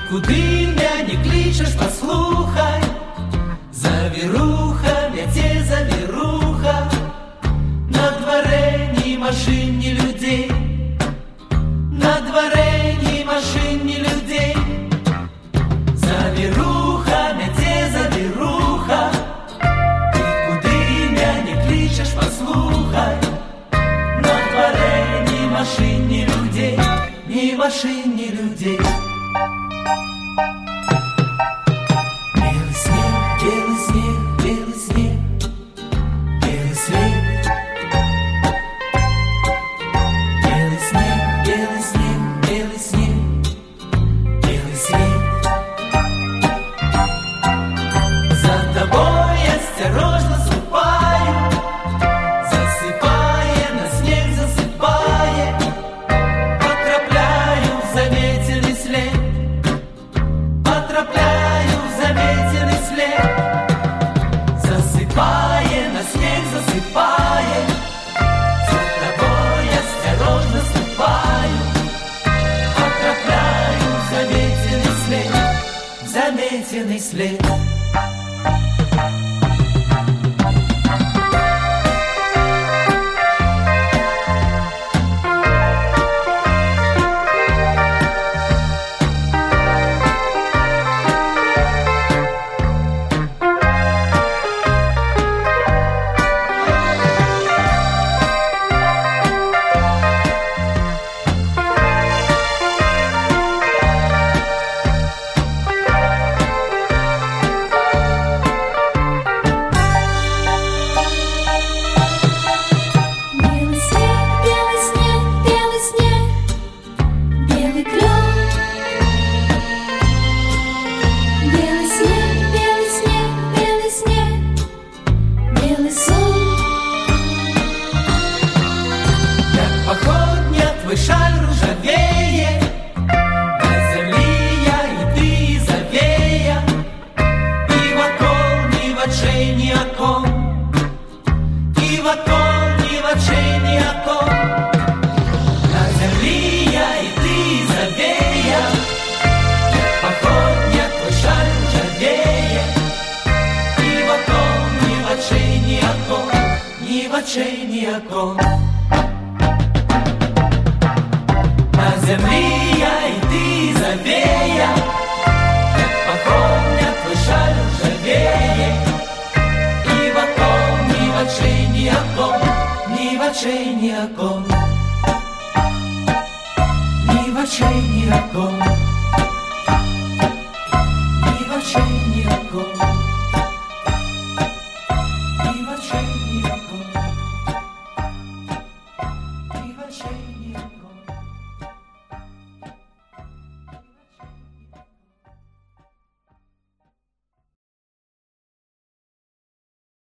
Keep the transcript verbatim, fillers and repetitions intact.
куди мене не кличеш, послухай, завіруха, в'яте завіруха, на дворе ні машин, ні людей, на дворе ні машин, ні людей. Завіруха, в'яте завіруха, ти куди мене не кличеш, послухай, на дворе ні машин, ні людей, ні машин, ні людей. Белый снег, белый снег, белый снег, белый снег, белый снег, белый снег, белый снег. За тобой осторожно ступаю, засыпая, на снег засыпая, потрапляю в заметенный след, потрапляю в заметенный след. Засыпая, на снег засыпая, за тобой осторожно ступаю, потрапляю в заметенный след, в заметенный след. Шаль ржавеет, на землі я і ти завея, і вокол ні в очей, ні окон, і вокол ні в очей, ні окон. На землі я і ти завея, походня твой шаль ржавеет, і вокол ні в очей, ні окон, ні в очей, ні окон. На землі я і ти завея, як походня твой шаль ржавеє, і вокол ні в очей, ні окон, ні в очей, ні окон, ні в очей, ні окон.